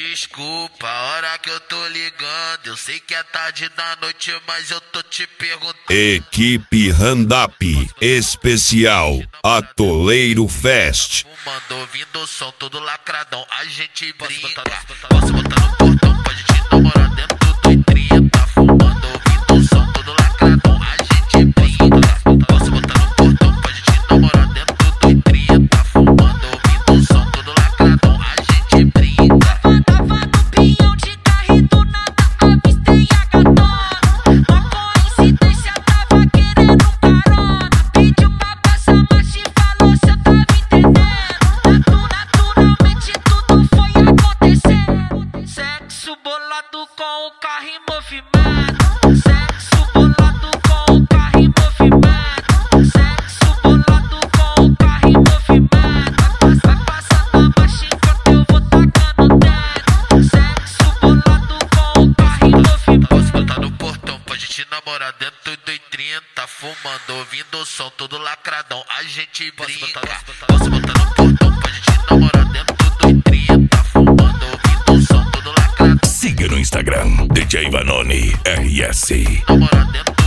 Desculpa a hora que eu tô ligando, eu sei que é tarde da noite, mas eu tô te perguntando. Equipe Randap Especial Atoleiro Fest. Fumando, ouvindo o som todo lacradão, a gente brinca. Posso botar no portão, pode te namorar dentro do 30. Fumando, ouvindo o som todo lacradão, a gente brinca. Posso botar no portão, pode te namorar dentro do 30. Fumando, ouvindo o som todo lacradão, a gente brinca. Tava no pinhão de carro e do nada avistei a gatona. Uma coincidência, tava querendo carona. Pediu pra passar marcha e falou se eu tava entendendo. Naturalmente tudo foi acontecendo. Sexo bolado com o carro em movimento. Sexo bolado com o carro em movimento. Sexo bolado com o carro em movimento. Vai passando a marcha enquanto eu vou tacando dentro. Sexo bolado com o carro em movimento. Posso botar no portão, pode te namorar dentro do 30. Fumando, ouvindo o som todo lacradão, a gente brinca. Posso botar no portão, pode te namorar dentro do 30. Fumando, ouvindo o som todo lacradão. Siga no Instagram DJ Vanoni RS. Namorar dentro